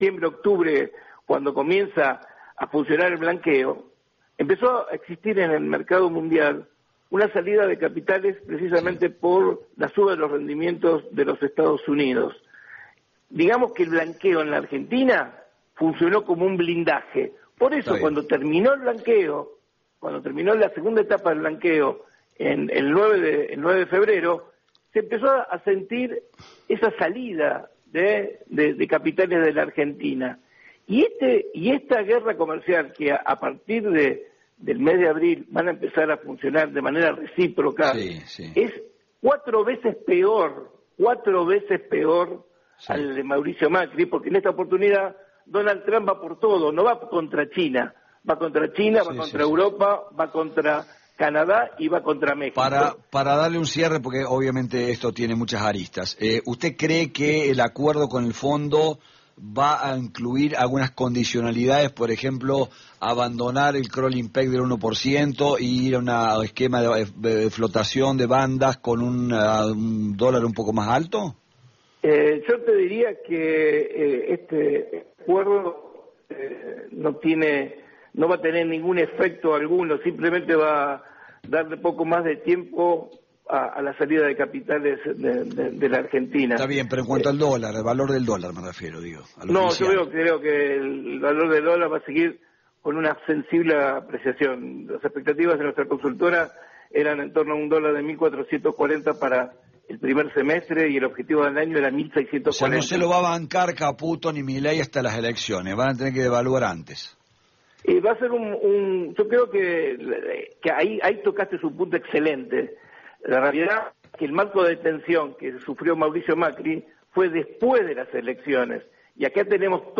septiembre, octubre, cuando comienza a funcionar el blanqueo, empezó a existir en el mercado mundial una salida de capitales precisamente por la suba de los rendimientos de los Estados Unidos. Digamos que el blanqueo en la Argentina funcionó como un blindaje. Por eso, cuando terminó el blanqueo, cuando terminó la segunda etapa del blanqueo, el 9 de febrero, se empezó a sentir esa salida de capitales de la Argentina. Y esta guerra comercial que a partir del mes de abril van a empezar a funcionar de manera recíproca, es 4 veces peor al de Mauricio Macri, porque en esta oportunidad Donald Trump va por todo, no va contra China, va contra Europa, va contra Canadá y va contra México. Para darle un cierre, porque obviamente esto tiene muchas aristas, ¿usted cree que el acuerdo con el fondo va a incluir algunas condicionalidades, por ejemplo, abandonar el crawling peg del 1% y ir a un esquema de flotación de bandas con un dólar un poco más alto? Yo te diría que este acuerdo no va a tener ningún efecto alguno, simplemente va a darle poco más de tiempo a la salida de capitales de la Argentina. Está bien, pero en cuanto al dólar, el valor del dólar me refiero, digo. No, yo creo que el valor del dólar va a seguir con una sensible apreciación. Las expectativas de nuestra consultora eran en torno a un dólar de 1.440 para el primer semestre y el objetivo del año era 1.640. O sea, no se lo va a bancar Caputo ni Milei hasta las elecciones, van a tener que devaluar antes. Va a ser yo creo que ahí tocaste un punto excelente. La realidad es que el marco de tensión que sufrió Mauricio Macri fue después de las elecciones. Y acá tenemos